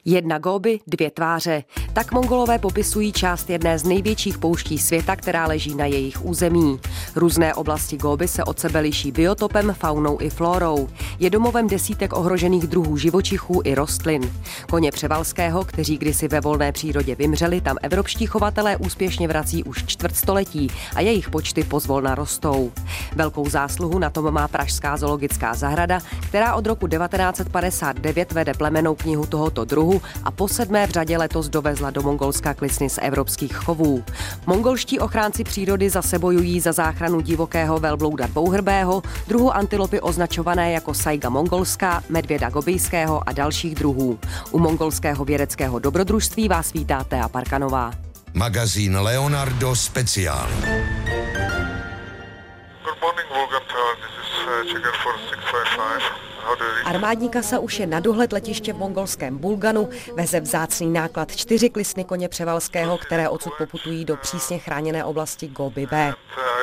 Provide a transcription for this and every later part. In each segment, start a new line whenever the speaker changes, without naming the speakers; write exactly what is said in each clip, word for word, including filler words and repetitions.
Jedna Gobi, dvě tváře. Tak Mongolové popisují část jedné z největších pouští světa, která leží na jejich území. Různé oblasti Gobi se od sebe liší biotopem, faunou i flórou. Je domovem desítek ohrožených druhů živočichů i rostlin. Koně Převalského, kteří kdysi ve volné přírodě vymřeli, tam evropští chovatelé úspěšně vrací už čtvrtstoletí a jejich počty pozvolna rostou. Velkou zásluhu na tom má pražská zoologická zahrada, která od roku devatenáct set padesát devět vede plemennou knihu tohoto druhu a po sedmé v řadě letos dovezla do Mongolska klisny z evropských chovů. Mongolští ochránci přírody zase bojují za záchranu divokého velblouda dvouhrbého, druhu antilopy označované jako saiga mongolská, medvěda gobijského a dalších druhů. U mongolského vědeckého dobrodružství vás vítá Thea Parkanová.
Magazín Leonardo Speciál.
Good morning, Volgan Tower. This is uh, Checker for six five five.
Armádní kasa už je na dohled letiště v mongolském Bulganu, veze vzácný náklad čtyři klisny koně Převalského, které odsud poputují do přísně chráněné oblasti Gobi B.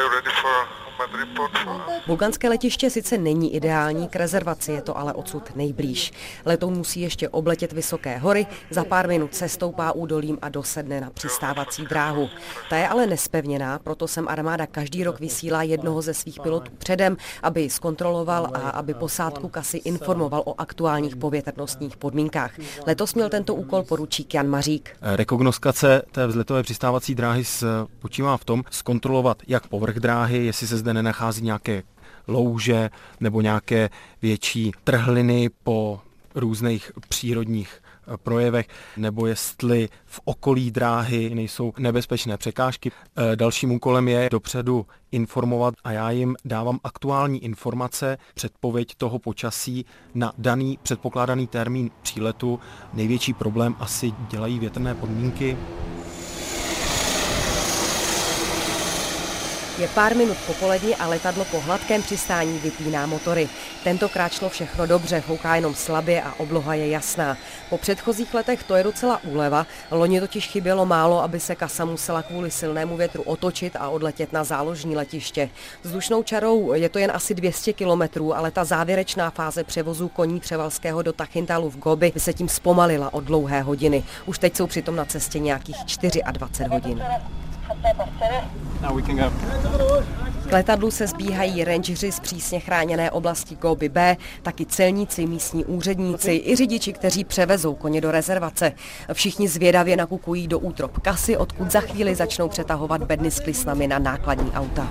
Bulganské letiště sice není ideální, k rezervaci je to ale odsud nejblíž. Letoun musí ještě obletět vysoké hory, za pár minut se stoupá údolím a dosedne na přistávací dráhu. Ta je ale nespevněná, proto sem armáda každý rok vysílá jednoho ze svých pilotů předem, aby ji zkontroloval a aby posádku kasy informoval o aktuálních povětrnostních podmínkách. Letos měl tento úkol poručík Jan Mařík.
Rekognoskace té vzletové přistávací dráhy spočívá v tom zkontrolovat jak povrch dráhy, jestli se zde nenachází nějaké louže nebo nějaké větší trhliny po různých přírodních projevech, nebo jestli v okolí dráhy nejsou nebezpečné překážky. Dalším úkolem je dopředu informovat a já jim dávám aktuální informace, předpověď toho počasí na daný předpokládaný termín příletu. Největší problém asi dělají větrné podmínky.
Je pár minut po poledni a letadlo po hladkém přistání vypíná motory. Tentokrát šlo všechno dobře, fouká jenom slabě a obloha je jasná. Po předchozích letech to je docela úleva, loni totiž chybělo málo, aby se kasa musela kvůli silnému větru otočit a odletět na záložní letiště. Vzdušnou čarou je to jen asi dvě stě kilometrů, ale ta závěrečná fáze převozu koní Převalského do Tachintalu v Gobi by se tím zpomalila o dlouhé hodiny. Už teď jsou přitom na cestě nějakých dvacet čtyři hodin. K letadlu se zbíhají rangeři z přísně chráněné oblasti Gobi B, taky celníci, místní úředníci i řidiči, kteří převezou koně do rezervace. Všichni zvědavě nakukují do útrop kasy, odkud za chvíli začnou přetahovat bedny s klisnami na nákladní auta.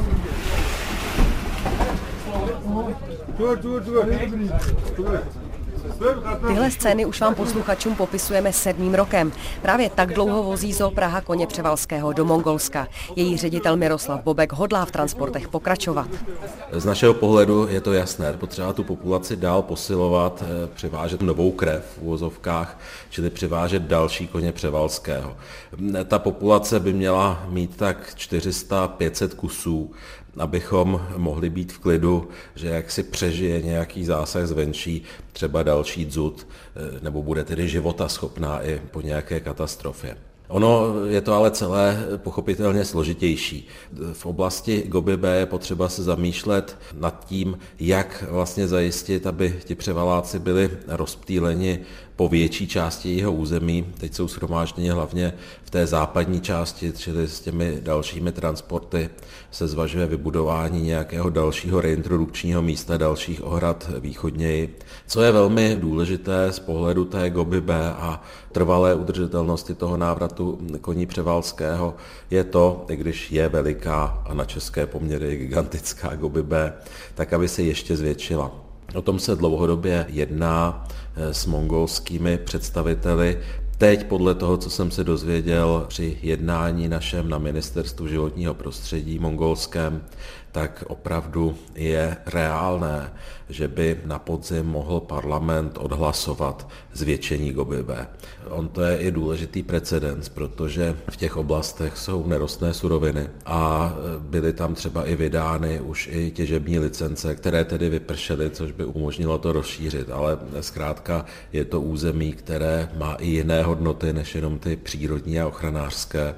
Tyhle scény už vám posluchačům popisujeme sedmým rokem. Právě tak dlouho vozí Zoo Praha koně Převalského do Mongolska. Její ředitel Miroslav Bobek hodlá v transportech pokračovat.
Z našeho pohledu je to jasné, potřeba tu populaci dál posilovat, přivážet novou krev v uvozovkách, čili přivážet další koně Převalského. Ta populace by měla mít tak čtyři sta až pět set kusů, abychom mohli být v klidu, že jak si přežije nějaký zásah zvenčí, třeba další dzud, nebo bude tedy životaschopná i po nějaké katastrofě. Ono je to ale celé pochopitelně složitější. V oblasti Gobi B je potřeba se zamýšlet nad tím, jak vlastně zajistit, aby ti převaláci byli rozptýleni po větší části jeho území. Teď jsou shromážděni hlavně v té západní části, čili s těmi dalšími transporty se zvažuje vybudování nějakého dalšího reintrodukčního místa, dalších ohrad východněji. Co je velmi důležité z pohledu té Gobi B a trvalé udržitelnosti toho návratu koní Převalského je to, i když je veliká a na české poměry gigantická Gobi B, tak aby se ještě zvětšila. O tom se dlouhodobě jedná s mongolskými představiteli. Teď podle toho, co jsem se dozvěděl při jednání našem na Ministerstvu životního prostředí mongolském, tak opravdu je reálné, že by na podzim mohl parlament odhlasovat zvětšení Gobi B. On to je i důležitý precedens, protože v těch oblastech jsou nerostné suroviny a byly tam třeba i vydány už i těžební licence, které tedy vypršely, což by umožnilo to rozšířit, ale zkrátka je to území, které má i jiné hodnoty než jenom ty přírodní a ochranářské.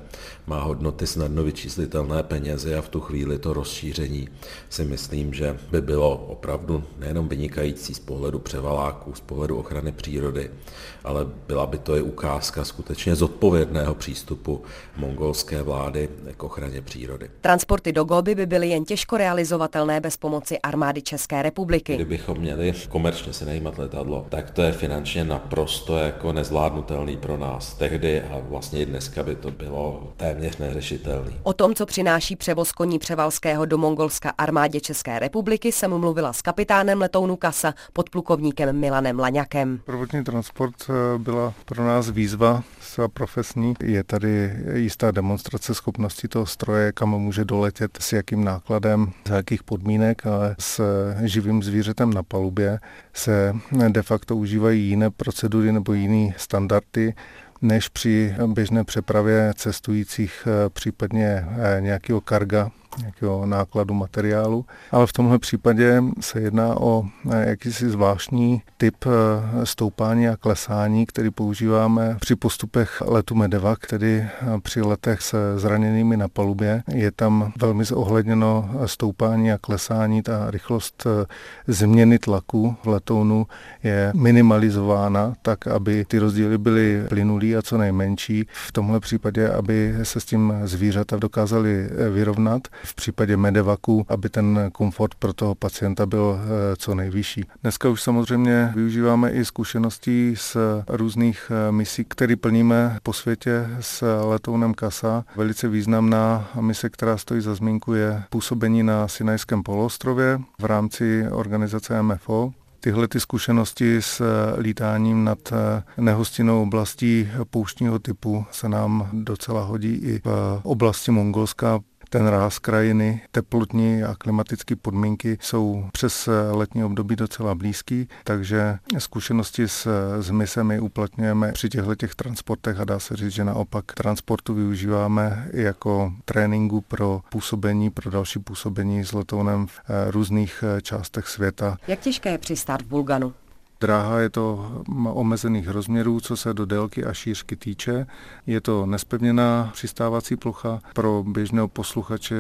má hodnoty snadno vyčíslitelné penězi a v tu chvíli to rozšíření si myslím, že by bylo opravdu nejenom vynikající z pohledu převaláků, z pohledu ochrany přírody, ale byla by to i ukázka skutečně zodpovědného přístupu mongolské vlády k ochraně přírody.
Transporty do Gobi by byly jen těžko realizovatelné bez pomoci armády České republiky.
Kdybychom měli komerčně si najímat letadlo, tak to je finančně naprosto jako nezvládnutelný pro nás tehdy a vlastně i dneska by to bylo téměř neřešitelný.
O tom, co přináší převoz koní Převalského do Mongolska armádě České republiky, jsem mluvila s kapitánem letounu Kasa, podplukovníkem Milanem Laňakem.
Prvotní transport byla pro nás výzva profesní. Je tady jistá demonstrace schopnosti toho stroje, kam může doletět, s jakým nákladem, za jakých podmínek, ale s živým zvířetem na palubě se de facto užívají jiné procedury nebo jiné standardy, než při běžné přepravě cestujících, případně nějakého karga, nějakého nákladu materiálu. Ale v tomhle případě se jedná o jakýsi zvláštní typ stoupání a klesání, který používáme při postupech letu Medevac, tedy při letech se zraněnými na palubě. Je tam velmi zohledněno stoupání a klesání, ta rychlost změny tlaku v letounu je minimalizována tak, aby ty rozdíly byly plynulý a co nejmenší. V tomhle případě, aby se s tím zvířata dokázali vyrovnat. V případě Medevacu, aby ten komfort pro toho pacienta byl co nejvyšší. Dneska už samozřejmě využíváme i zkušeností z různých misí, které plníme po světě s letounem Kasa. Velice významná mise, která stojí za zmínku, je působení na Sinajském poloostrově v rámci organizace M F O. Tyhle ty zkušenosti s lítáním nad nehostinnou oblastí pouštního typu se nám docela hodí i v oblasti Mongolska. Ten ráz krajiny, teplotní a klimatické podmínky jsou přes letní období docela blízký, takže zkušenosti s, s misemi uplatňujeme při těchto těch transportech a dá se říct, že naopak transportu využíváme jako tréninku pro působení, pro další působení s letounem v různých částech světa.
Jak těžké je přistát v Bulganu?
Dráha je to omezených rozměrů, co se do délky a šířky týče. Je to nezpevněná přistávací plocha. Pro běžného posluchače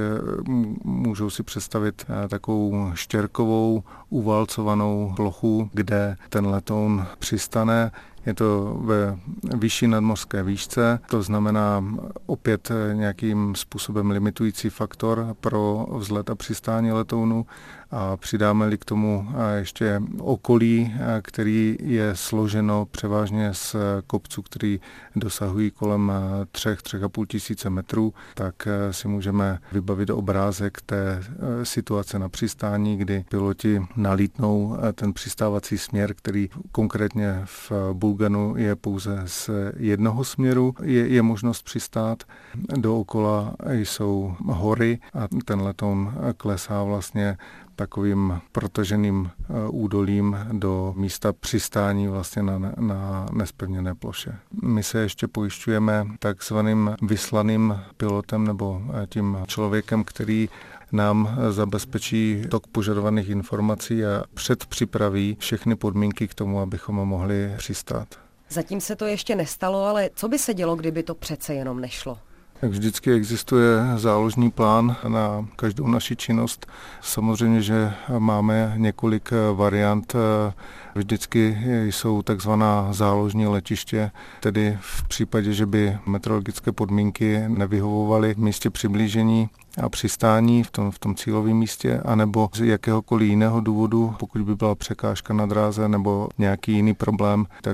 můžou si představit takovou štěrkovou, uvalcovanou plochu, kde ten letoun přistane. Je to ve vyšší nadmořské výšce, to znamená opět nějakým způsobem limitující faktor pro vzlet a přistání letounu a přidáme-li k tomu ještě okolí, který je složeno převážně z kopců, který dosahují kolem třech, třech a půl tisíce metrů, tak si můžeme vybavit obrázek té situace na přistání, kdy piloti nalítnou ten přistávací směr, který konkrétně v Bulganu je pouze z jednoho směru, je, je možnost přistát. Dookola jsou hory a ten letoun klesá vlastně takovým protaženým údolím do místa přistání vlastně na, na nespevněné ploše. My se ještě pojišťujeme takzvaným vyslaným pilotem nebo tím člověkem, který nám zabezpečí tok požadovaných informací a předpřipraví všechny podmínky k tomu, abychom mohli přistát.
Zatím se to ještě nestalo, ale co by se dělo, kdyby to přece jenom nešlo?
Tak vždycky existuje záložní plán na každou naši činnost. Samozřejmě, že máme několik variant. Vždycky jsou takzvaná záložní letiště, tedy v případě, že by meteorologické podmínky nevyhovovaly v místě přiblížení a přistání v tom, v tom cílovém místě, anebo z jakéhokoliv jiného důvodu, pokud by byla překážka na dráze nebo nějaký jiný problém, tak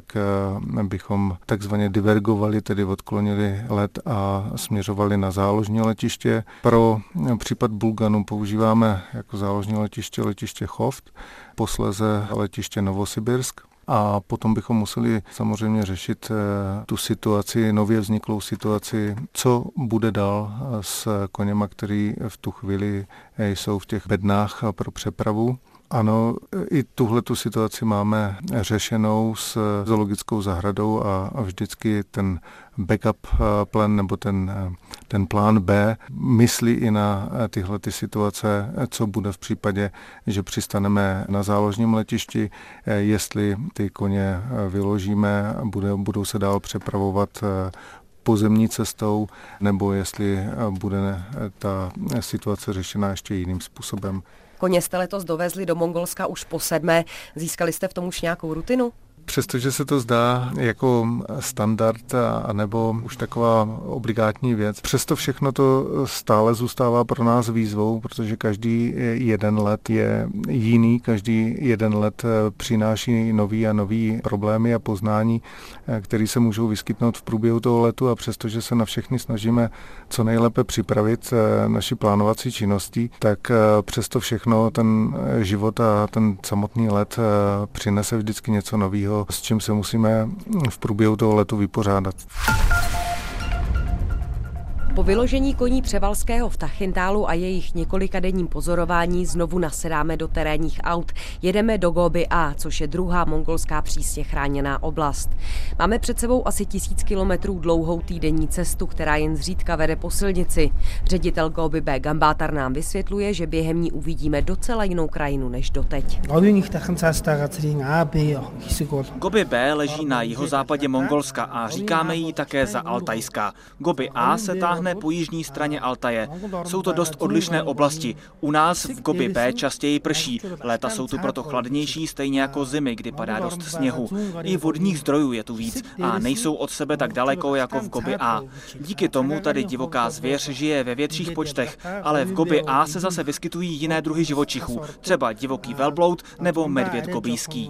bychom takzvaně divergovali, tedy odklonili let a směřovali na záložní letiště. Pro případ Bulganu používáme jako záložní letiště letiště Choft, posléze letiště Novosibirsk. A potom bychom museli samozřejmě řešit tu situaci, nově vzniklou situaci, co bude dál s koněma, který v tu chvíli jsou v těch bednách pro přepravu. Ano, i tuhletu situaci máme řešenou s zoologickou zahradou a vždycky ten backup plan nebo ten, ten plán B myslí i na tyhle ty situace, co bude v případě, že přistaneme na záložním letišti, jestli ty koně vyložíme, bude, budou se dál přepravovat pozemní cestou, nebo jestli bude ta situace řešena ještě jiným způsobem.
Koně jste letos dovezli do Mongolska už po sedmé. Získali jste v tom už nějakou rutinu?
Přestože se to zdá jako standard anebo už taková obligátní věc, přesto všechno to stále zůstává pro nás výzvou, protože každý jeden let je jiný, každý jeden let přináší nový a nový problémy a poznání, které se můžou vyskytnout v průběhu toho letu, a přestože se na všechny snažíme co nejlépe připravit naši plánovací činností, tak přesto všechno ten život a ten samotný let přinese vždycky něco nového, s čím se musíme v průběhu toho letu vypořádat.
Po vyložení koní Převalského v Tachintálu a jejich několikadenním pozorování znovu nasedáme do terénních aut. Jedeme do Gobi A, což je druhá mongolská přísně chráněná oblast. Máme před sebou asi tisíc kilometrů dlouhou týdenní cestu, která jen zřídka vede po silnici. Ředitel Gobi B Gambátar nám vysvětluje, že během ní uvidíme docela jinou krajinu než doteď.
Gobi B leží na jihozápadě Mongolska a říkáme jí také za Altajská. Gobi A se táhne po jižní straně Altaje. Jsou to dost odlišné oblasti. U nás v Gobi B častěji prší. Léta jsou tu proto chladnější, stejně jako zimy, kdy padá dost sněhu. I vodních zdrojů je tu víc a nejsou od sebe tak daleko jako v Gobi A. Díky tomu tady divoká zvěř žije ve větších počtech, ale v Gobi A se zase vyskytují jiné druhy živočichů, třeba divoký velbloud nebo medvěd gobijský.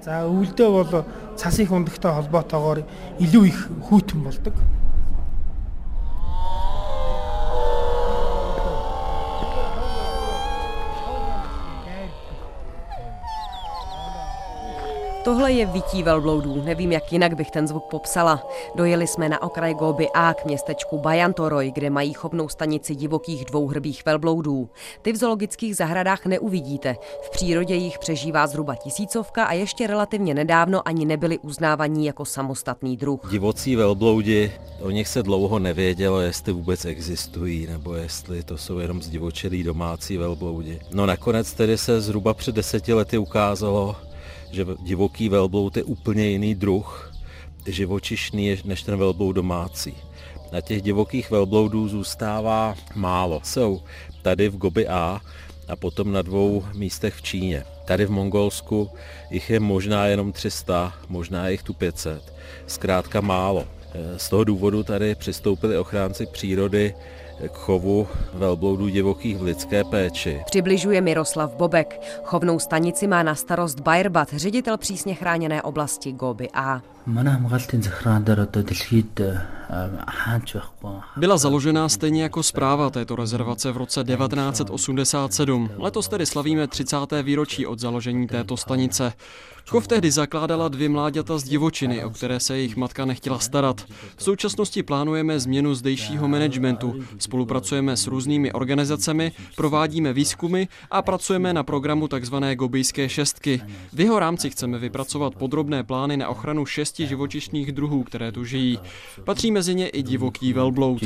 Tohle je vytí velbloudů, nevím, jak jinak bych ten zvuk popsala. Dojeli jsme na okraj Gobi A k městečku Bajantoroj, kde mají chovnou stanici divokých dvouhrbých velbloudů. Ty v zoologických zahradách neuvidíte. V přírodě jich přežívá zhruba tisícovka a ještě relativně nedávno ani nebyli uznávaní jako samostatný druh.
Divocí velbloudi, o nich se dlouho nevědělo, jestli vůbec existují, nebo jestli to jsou jenom zdivočelí domácí velbloudi. No nakonec tedy se zhruba před deseti lety ukázalo, že divoký velbloud je úplně jiný druh, živočišný než ten velbloud domácí. Na těch divokých velbloudů zůstává málo. Jsou tady v Gobi A a potom na dvou místech v Číně. Tady v Mongolsku jich je možná jenom tři sta, možná jich tu pět set. Zkrátka málo. Z toho důvodu tady přistoupili ochránci přírody k chovu velbloudů divokých v lidské péči.
Přibližuje Miroslav Bobek. Chovnou stanici má na starost Bairbat, ředitel přísně chráněné oblasti Gobi A.
Byla založena stejně jako správa této rezervace v roce devatenáct set osmdesát sedm. Letos tedy slavíme třicáté výročí od založení této stanice. Chov tehdy zakládala dvě mláďata z divočiny, o které se jejich matka nechtěla starat. V současnosti plánujeme změnu zdejšího managementu. Spolupracujeme s různými organizacemi, provádíme výzkumy a pracujeme na programu tzv. Gobijské šestky. V jeho rámci chceme vypracovat podrobné plány na ochranu šesti živočišných druhů, které tu žijí. Patří mezi ně i divoký velbloud.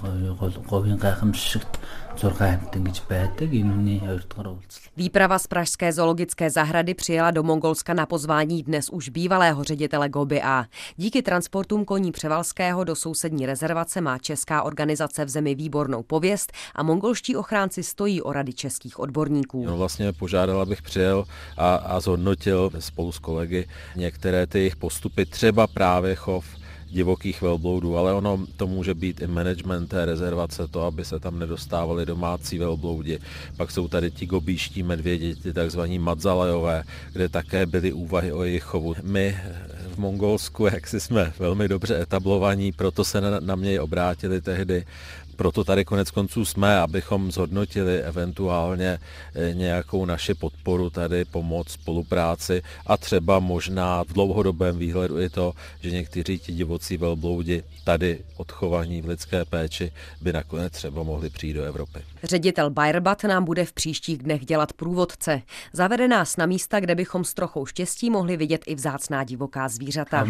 Výprava z pražské zoologické zahrady přijela do Mongolska na pozvání dnes už bývalého ředitele Gobi A. Díky transportům koní Převalského do sousední rezervace má česká organizace v zemi výbornou pověst a mongolští ochránci stojí o rady českých odborníků.
No vlastně požádal, abych přijel a, a zhodnotil spolu s kolegy některé ty jejich postupy, třeba právě chov divokých velbloudů, ale ono to může být i management té rezervace, to, aby se tam nedostávali domácí velbloudi. Pak jsou tady ti gobíští medvědi, ty takzvaní madzalejové, kde také byly úvahy o jejich chovu. My v Mongolsku, jak si jsme velmi dobře etablovaní, proto se na, na mě obrátili tehdy. Proto tady konec konců jsme, abychom zhodnotili eventuálně nějakou naši podporu tady, pomoc, spolupráci a třeba možná v dlouhodobém výhledu i to, že někteří ti divocí velbloudi tady odchovaní v lidské péči by nakonec třeba mohli přijít do Evropy.
Ředitel Bairbat nám bude v příštích dnech dělat průvodce. Zavede nás na místa, kde bychom s trochou štěstí mohli vidět i vzácná divoká zvířata.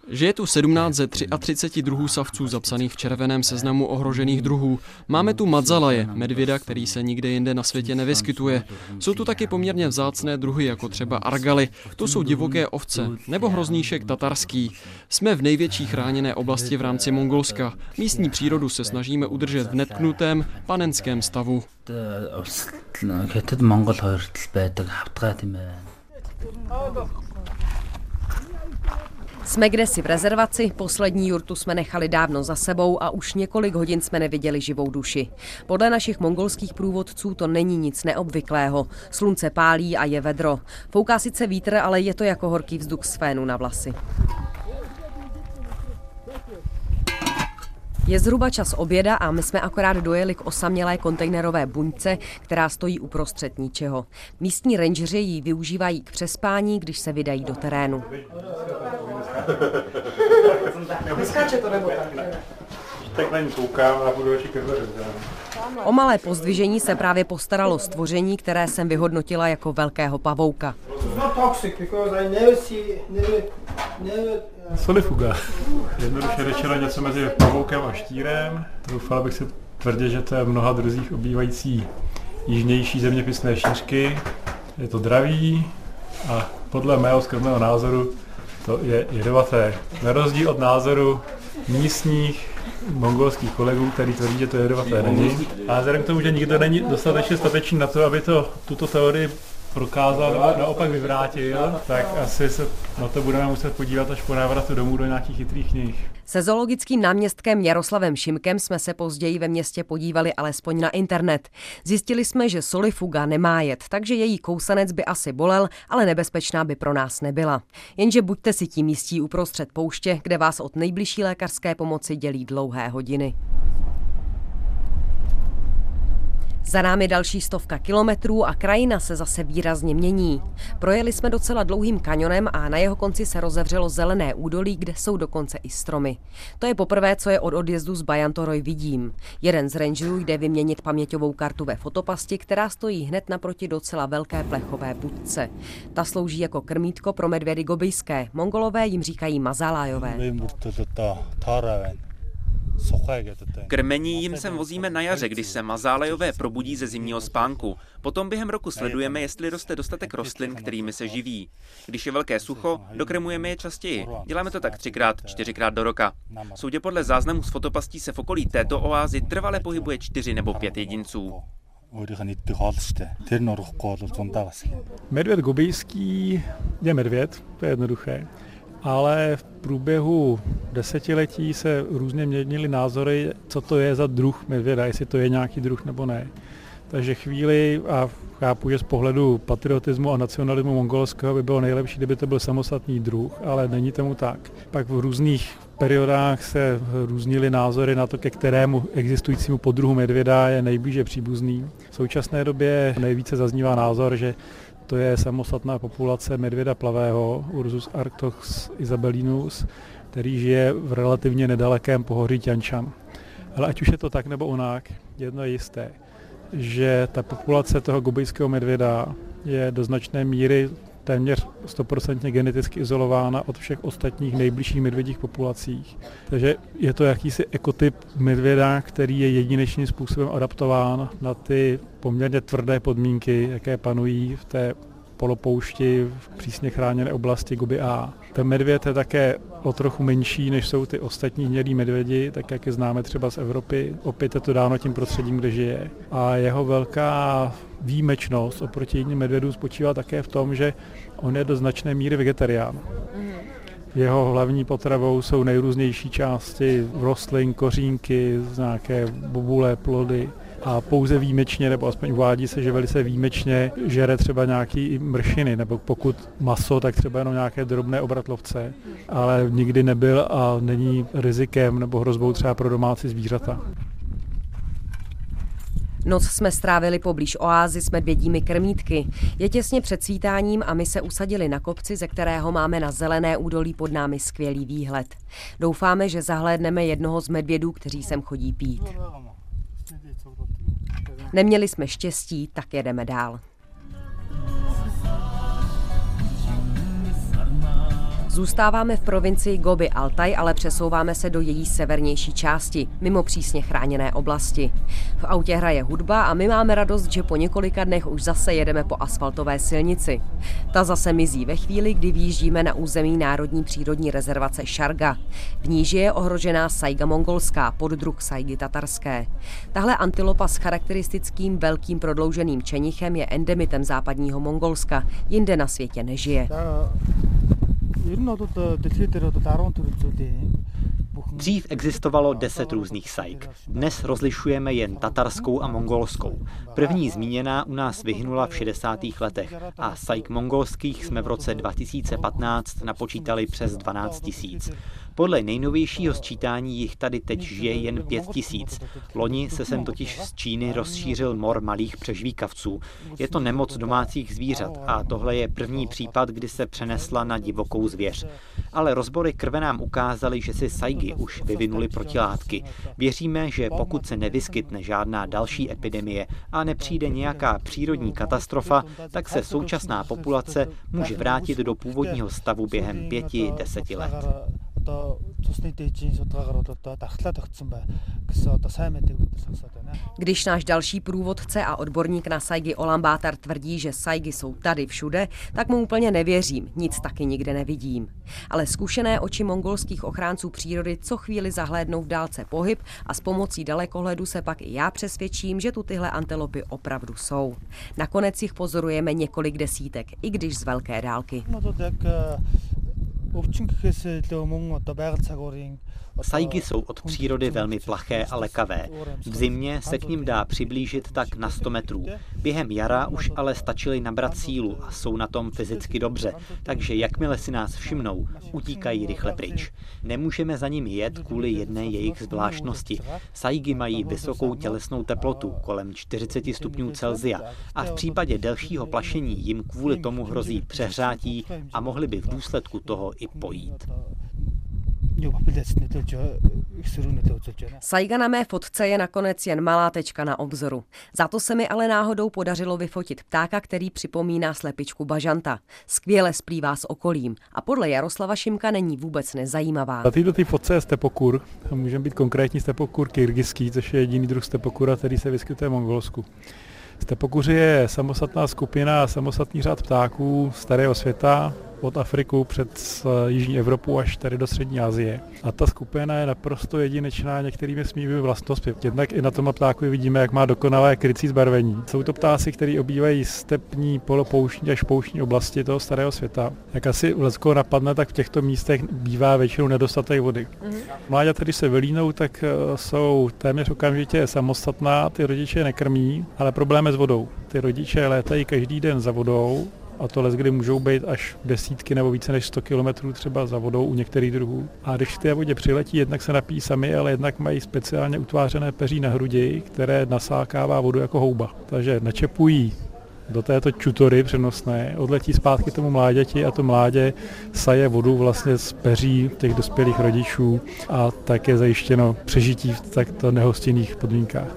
že je tu sedmnáct ze třicet tři druhů savců zapsaných v červeném seznamu ohrožených druhů. Máme tu madzalaje, medvěda, který se nikde jinde na světě nevyskytuje. Jsou tu taky poměrně vzácné druhy, jako třeba argaly, to jsou divoké ovce, nebo hrozníšek tatarský. Jsme v největší chráněné oblasti v rámci Mongolska. Místní přírodu se snažíme udržet v netknutém panenském stavu.
Jsme kdesi v rezervaci, poslední jurtu jsme nechali dávno za sebou a už několik hodin jsme neviděli živou duši. Podle našich mongolských průvodců to není nic neobvyklého. Slunce pálí a je vedro. Fouká sice vítr, ale je to jako horký vzduch z fénu na vlasy. Je zhruba čas oběda a my jsme akorát dojeli k osamělé kontejnerové buňce, která stojí uprostřed ničeho. Místní rangeři ji využívají k přespání, když se vydají do terénu.
Neskáče to nebo tak? Tak na ní koukám a budu oči krveřit.
O malé pozdvižení se právě postaralo stvoření, které jsem vyhodnotila jako velkého pavouka.
Solifuga. Jednoduše řečeno něco mezi pavoukem a štírem. Doufal bych si tvrdit, že to je v mnoha druzích obývající jižnější zeměpisné šířky. Je to dravý a podle mého skromného názoru to je jedovaté. Na rozdíl od názoru místních mongolských kolegů, který tvrdí, že to jedovaté není. A vzhledem k tomu, že nikdo není dostatečně statečný na to, aby to, tuto teorii prokázal, naopak vyvrátil, tak asi se na to budeme muset podívat až po návratu domů do nějakých chytrých knih.
Se zoologickým náměstkem Jaroslavem Šimkem jsme se později ve městě podívali alespoň na internet. Zjistili jsme, že solifuga nemá jed, takže její kousanec by asi bolel, ale nebezpečná by pro nás nebyla. Jenže buďte si tím jistí uprostřed pouště, kde vás od nejbližší lékařské pomoci dělí dlouhé hodiny. Za námi další stovka kilometrů a krajina se zase výrazně mění. Projeli jsme docela dlouhým kanionem a na jeho konci se rozevřelo zelené údolí, kde jsou dokonce i stromy. To je poprvé, co je od odjezdu z Bajantoroj vidím. Jeden z rangerů jde vyměnit paměťovou kartu ve fotopasti, která stojí hned naproti docela velké plechové budce. Ta slouží jako krmítko pro medvědy gobijské. Mongolové jim říkají mazalájové.
Krmení jim sem vozíme na jaře, když se mazálejové probudí ze zimního spánku. Potom během roku sledujeme, jestli roste dostatek rostlin, kterými se živí. Když je velké sucho, dokrmujeme je častěji. Děláme to tak třikrát, čtyřikrát do roka. Soudě podle záznamů z fotopastí se v okolí této oázy trvale pohybuje čtyři nebo pět jedinců.
Medvěd gobijský je medvěd, to je jednoduché. Ale v průběhu desetiletí se různě měnily názory, co to je za druh medvěda, jestli to je nějaký druh nebo ne. Takže chvíli, a chápu, že z pohledu patriotismu a nacionalismu mongolského by bylo nejlepší, kdyby to byl samostatný druh, ale není tomu tak. Pak v různých periodách se různily názory na to, ke kterému existujícímu podruhu medvěda je nejblíže příbuzný. V současné době nejvíce zaznívá názor, že to je samostatná populace medvěda plavého, Ursus arctos isabellinus, který žije v relativně nedalekém pohoří Tian Shan. Ale ať už je to tak nebo onak, jedno je jisté, že ta populace toho gobijského medvěda je do značné míry téměř stoprocentně geneticky izolována od všech ostatních nejbližších medvědích populacích. Takže je to jakýsi ekotyp medvěda, který je jedinečným způsobem adaptován na ty poměrně tvrdé podmínky, jaké panují v té polopoušti v přísně chráněné oblasti Gobi A. Ten medvěd je také o trochu menší, než jsou ty ostatní hnědý medvědi, tak jak je známe třeba z Evropy. Opět je to dáno tím prostředím, kde žije. A jeho velká výjimečnost oproti jiným medvědům spočívá také v tom, že on je do značné míry vegetarián. Jeho hlavní potravou jsou nejrůznější části rostlin, kořínky, nějaké bobule, plody. A pouze výjimečně, nebo aspoň uvádí se, že velice výjimečně žere třeba nějaký mršiny, nebo pokud maso, tak třeba jenom nějaké drobné obratlovce, ale nikdy nebyl a není rizikem nebo hrozbou třeba pro domácí zvířata.
Noc jsme strávili poblíž oázy s medvědími krmítky. Je těsně před svítáním a my se usadili na kopci, ze kterého máme na zelené údolí pod námi skvělý výhled. Doufáme, že zahlédneme jednoho z medvědů, kteří sem chodí pít. Neměli jsme štěstí, tak jedeme dál. Zůstáváme v provincii Gobi Altaj, ale přesouváme se do její severnější části, mimo přísně chráněné oblasti. V autě hraje hudba a my máme radost, že po několika dnech už zase jedeme po asfaltové silnici. Ta zase mizí ve chvíli, kdy vyjíždíme na území Národní přírodní rezervace Šarga. V níž je ohrožená sajga mongolská, poddruh sajgy tatarské. Tahle antilopa s charakteristickým velkým prodlouženým čenichem je endemitem západního Mongolska, jinde na světě nežije.
Dřív existovalo deset různých sajg. Dnes rozlišujeme jen tatarskou a mongolskou. První zmíněná u nás vyhynula v šedesátých letech a sajg mongolských jsme v roce dva tisíce patnáct napočítali přes dvanáct tisíc. Podle nejnovějšího sčítání jich tady teď žije jen pět tisíc. Loni se sem totiž z Číny rozšířil mor malých přežvíkavců. Je to nemoc domácích zvířat a tohle je první případ, kdy se přenesla na divokou zvěř. Ale rozbory krve nám ukázaly, že si sajgy už vyvinuly protilátky. Věříme, že pokud se nevyskytne žádná další epidemie a nepřijde nějaká přírodní katastrofa, tak se současná populace může vrátit do původního stavu během pěti, deseti let.
Když náš další průvodce a odborník na sajgy Olan Bátar tvrdí, že sajgy jsou tady všude, tak mu úplně nevěřím, nic taky nikde nevidím. Ale zkušené oči mongolských ochránců přírody co chvíli zahlédnou v dálce pohyb a s pomocí dalekohledu se pak i já přesvědčím, že tu tyhle antilopy opravdu jsou. Nakonec jich pozorujeme několik desítek, i když z velké dálky.
Sajgy jsou od přírody velmi plaché a lekavé. V zimě se k nim dá přiblížit tak na sto metrů. Během jara už ale stačili nabrat sílu a jsou na tom fyzicky dobře, takže jakmile si nás všimnou, utíkají rychle pryč. Nemůžeme za nimi jet kvůli jedné jejich zvláštnosti. Sajgy mají vysokou tělesnou teplotu kolem čtyřicet stupňů Celsia a v případě delšího plašení jim kvůli tomu hrozí přehřátí a mohli by v důsledku toho i pojít.
Sajga na mé fotce je nakonec jen malá tečka na obzoru. Za to se mi ale náhodou podařilo vyfotit ptáka, který připomíná slepičku bažanta. Skvěle splývá s okolím a podle Jaroslava Šimka není vůbec nezajímavá.
Na této fotce je stepokur. Můžeme být konkrétní stepokur kyrgyzský, což je jediný druh stepokura, který se vyskytuje v Mongolsku. Stepokuři je samostatná skupina, samostatný řád ptáků starého světa, od Afriku před jižní Evropu až tady do střední Asie. A ta skupina je naprosto jedinečná některými svými vlastnostmi. Jednak i na tom ptáku vidíme, jak má dokonalé krycí zbarvení. Jsou to ptáci, kteří obývají stepní, polopouštní až pouštní oblasti toho starého světa. Jak asi u leckoho napadne, tak v těchto místech bývá většinou nedostatek vody. Mm-hmm. Mláďata, když se vylínou, tak jsou téměř okamžitě samostatná, ty rodiče nekrmí, ale problém je s vodou. Ty rodiče létají každý den za vodou, a to leckdy můžou být až desítky nebo více než sto kilometrů třeba za vodou u některých druhů. A když v té vodě přiletí, jednak se napijí sami, ale jednak mají speciálně utvářené peří na hrudi, které nasákává vodu jako houba. Takže načepují do této čutory přenosné, odletí zpátky tomu mláďati a to mládě saje vodu vlastně z peří těch dospělých rodičů a tak je zajištěno přežití v takto nehostinných podmínkách.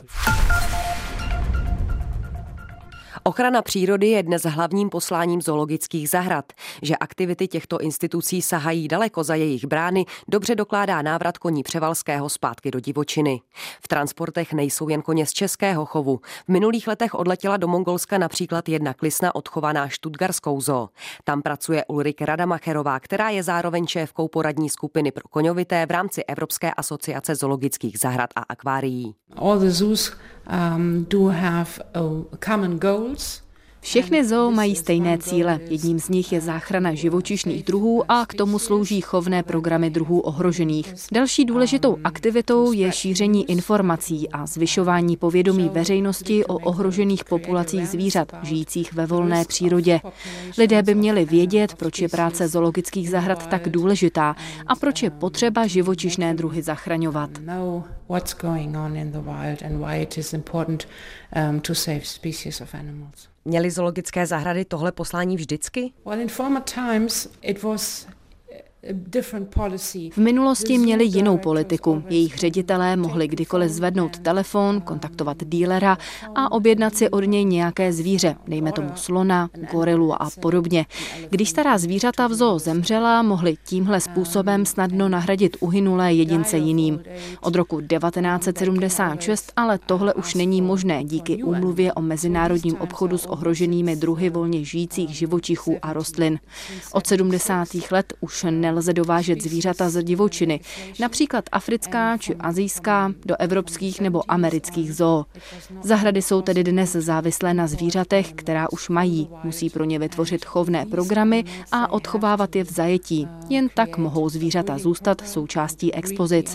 Ochrana přírody je dnes hlavním posláním zoologických zahrad. Že aktivity těchto institucí sahají daleko za jejich brány, dobře dokládá návrat koní Převalského zpátky do divočiny. V transportech nejsou jen koně z českého chovu. V minulých letech odletěla do Mongolska například jedna klisna odchovaná Stuttgartskou zoo. Tam pracuje Ulrike Rademacherová, která je zároveň šéfkou poradní skupiny pro koňovité v rámci Evropské asociace zoologických zahrad a akvárií.
All the zoos um, do have uh, common goals.
Všechny zoo mají stejné cíle. Jedním z nich je záchrana živočišných druhů a k tomu slouží chovné programy druhů ohrožených. Další důležitou aktivitou je šíření informací a zvyšování povědomí veřejnosti o ohrožených populacích zvířat žijících ve volné přírodě. Lidé by měli vědět, proč je práce zoologických zahrad tak důležitá a proč je potřeba živočišné druhy zachraňovat.
What's going on in the wild and why it is important um, to save species of animals.
Měly zoologické zahrady tohle poslání vždycky?
Well, in former times it was
V minulosti měli jinou politiku. Jejich ředitelé mohli kdykoliv zvednout telefon, kontaktovat dílera a objednat si od něj nějaké zvíře, dejme tomu slona, gorilu a podobně. Když stará zvířata v zoo zemřela, mohli tímhle způsobem snadno nahradit uhynulé jedince jiným. Od roku devatenáct set sedmdesát šest ale tohle už není možné díky úmluvě o mezinárodním obchodu s ohroženými druhy volně žijících živočichů a rostlin. Od sedmdesátých let už nelze dovážet zvířata z divočiny, například africká či asijská, do evropských nebo amerických zoo. Zahrady jsou tedy dnes závislé na zvířatech, která už mají. Musí pro ně vytvořit chovné programy a odchovávat je v zajetí. Jen tak mohou zvířata zůstat součástí expozic.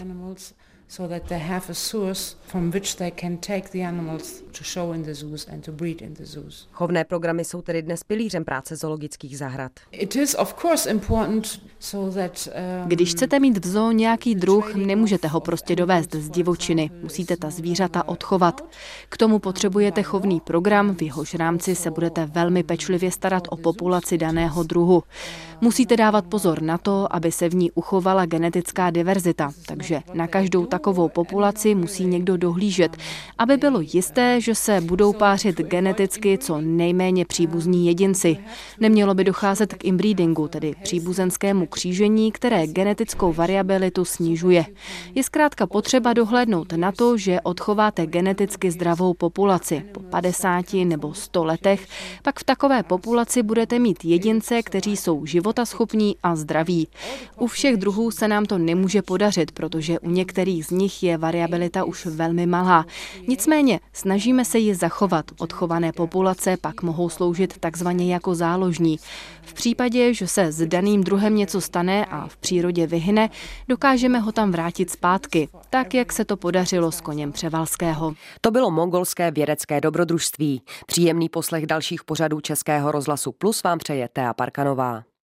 So that they have a source from which they can take the animals to show in the zoos and to breed in the zoos.
Chovné programy jsou tedy dnes pilířem práce zoologických zahrad.
It is of course important so that um,
Když chcete mít v zoo nějaký druh, nemůžete ho prostě dovést z divočiny. Musíte ta zvířata odchovat. K tomu potřebujete chovný program, v jehož rámci se budete velmi pečlivě starat o populaci daného druhu. Musíte dávat pozor na to, aby se v ní uchovala genetická diverzita, takže na každou takovou populaci musí někdo dohlížet, aby bylo jisté, že se budou pářit geneticky co nejméně příbuzní jedinci. Nemělo by docházet k inbreedingu, tedy příbuzenskému křížení, které genetickou variabilitu snižuje. Je zkrátka potřeba dohlédnout na to, že odchováte geneticky zdravou populaci. Po padesáti nebo sto letech pak v takové populaci budete mít jedince, kteří jsou životaschopní a zdraví. U všech druhů se nám to nemůže podařit, protože u některých z nich je variabilita už velmi malá. Nicméně snažíme se ji zachovat. Odchované populace pak mohou sloužit takzvaně jako záložní. V případě, že se s daným druhem něco stane a v přírodě vyhyne, dokážeme ho tam vrátit zpátky, tak jak se to podařilo s koněm Převalského.
To bylo mongolské vědecké dobrodružství. Příjemný poslech dalších pořadů Českého rozhlasu Plus vám přeje Thea Parkanová.